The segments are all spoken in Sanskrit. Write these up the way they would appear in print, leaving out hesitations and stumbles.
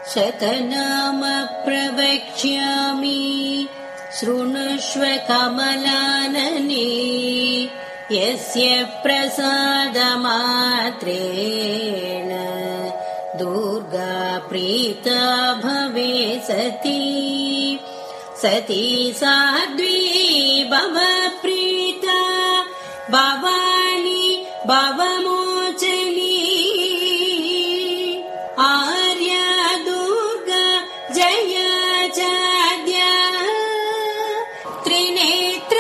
शतनाम प्रवक्ष्यामि शृणुष्व कमलानने यस्य प्रसादमात्रेण दुर्गा प्रीता भवे सती साध्वी भवप्रीता भवानी भवमोचनी आर्या दुर्गा जया चाद्या त्रिनेत्र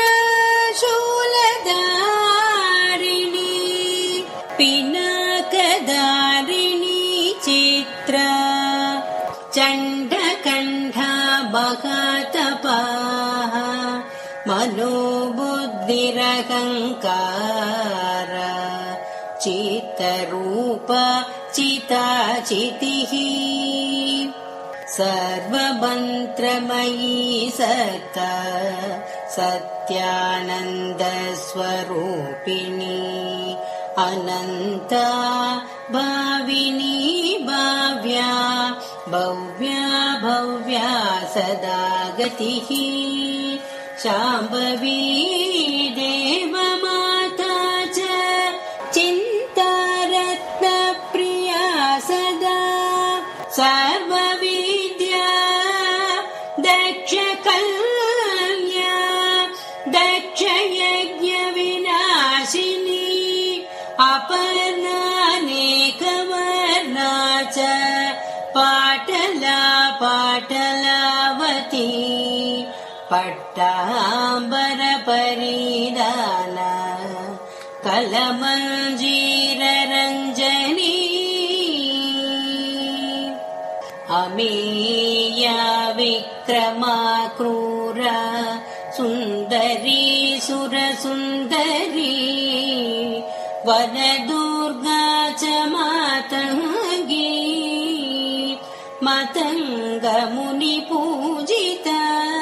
शूलधारिणी पिनाकधारिणी चित्रा चण्डकण्ठा महातपाः मनोबुद्धिरहङ्कार चित्तरूप चिताचितिः सर्वमन्त्रमयी सत्ता सत्यानन्दस्वरूपिणी अनन्ता भाविनी भाव्या भव्या सदा गतिः शाम्भवी देवमाता च चिन्तारत्नप्रिया सदा सर्वविद्या दक्षकल्या दक्षयज्ञविनाशिनी अपर्णानेकवर्णा च पाटलावती पट्टाम्बरपरिधाना कलमञ्जीररञ्जनी अमेया विक्रमा क्रूरा सुन्दरी सुरसुन्दरी वनदुर्गा च मातङ्गी मतङ्गमुनिपूजिता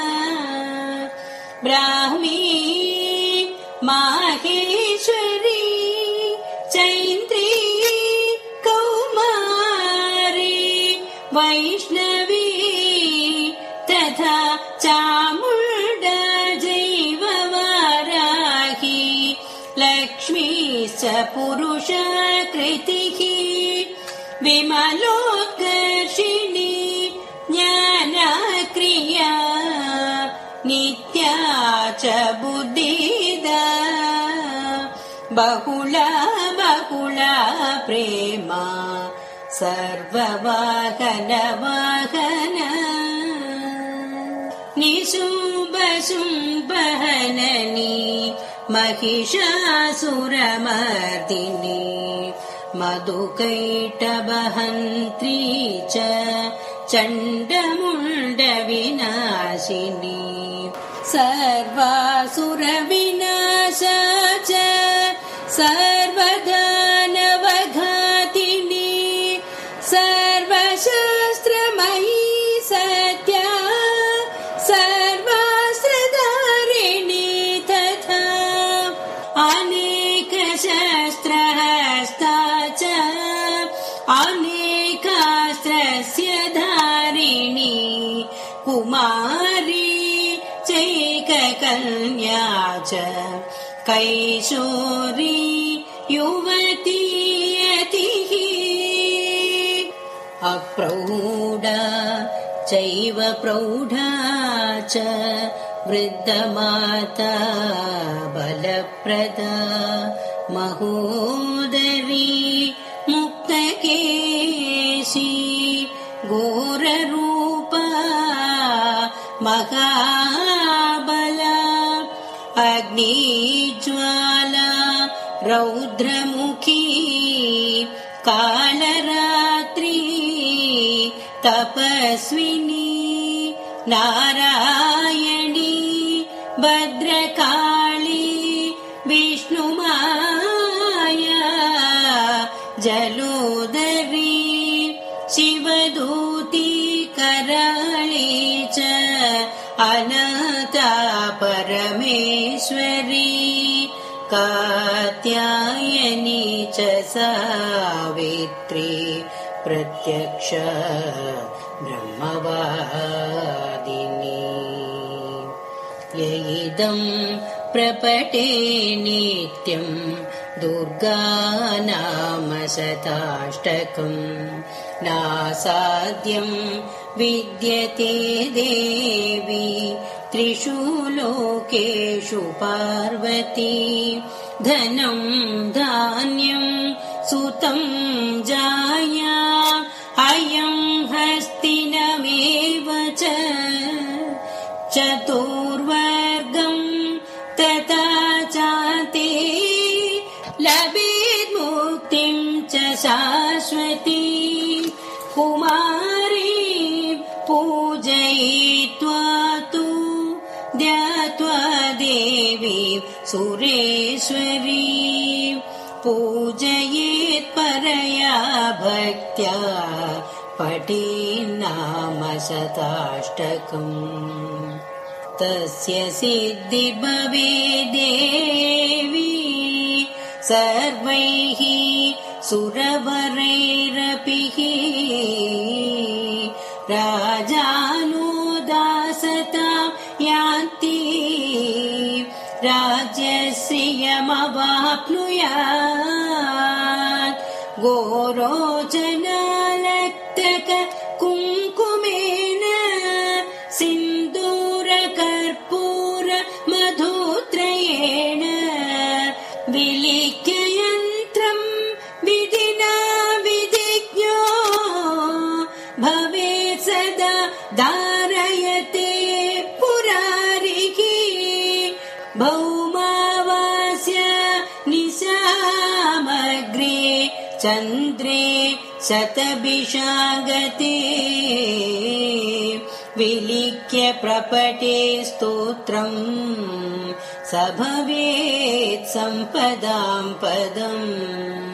ब्राह्मी माहेश्वरी चैन्द्री कौमारी वैष्णवी तथा चामुण्डा जैववाराही लक्ष्मीश्च पुरुषाकृतिः विमलोत्कर्षिणी ज्ञानक्रिया नित्या च बुद्धिदा बहुला प्रेमा सर्ववाहनवाहना निशुम्भशुम्भहननी महिषासुरमर्दिनी मधुकैटभहन्त्री च चण्डमुण्डविनाशिनी सर्वासुरविनाशा च सर्वदानवघातिनी सर्वशास्त्रमयी सत्या सर्वास्त्रधारिणी तथा अनेकशस्त्रहस्ता च अनेकास्त्रस्य धारिणी कुमारी चैककन्या च कैशोरी युवती यतिः अप्रौढा चैव प्रौढा च वृद्धमाता बलप्रदा महोदरी मुक्तकेशी घोररूपा महाबला अग्निज्वाला रौद्रमुखी कालरात्रि तपस्विनी नारायणी भद्रकाली विष्णुमाया जलोदरी शिवदूती कराळी च अनाथा परमेश्वरी कात्यायनी च सावित्री प्रत्यक्ष ब्रह्मवादिनी य इदं प्रपटे नित्यं दुर्गा नाम शताष्टकम् नासाद्यं विद्यते देवी त्रिषु लोकेषु पार्वती धनं धान्यं सुतं जाया अयं हस्तिनमेव च चतुर्वर्गं तथा चाते लभेन्मुक्तिं च शाश्वती कुमारी पूजयित्वा तु ध्यात्वा देवी सुरेश्वरी पूजयेत् परया भक्त्या पठेन्नाम शताष्टकम् तस्य सिद्धिर्भवेद्देवी सर्वैः सुरवरैरपि राजानो दासतां यान्ति राज्यश्रियमवाप्नुयात् गोरोचनालक्तक कुङ्कुमेन सिन्दूरकर्पूर मधुत्रयेण विलिख्य यन्त्रं विधिना विधिज्ञो भवेत् सदा धारयते पुरारिः भौमावास्य निशामग्रे चन्द्रे शतभिषागते विलिख्य प्रपटे स्तोत्रम् स भवेत् सम्पदां पदम्।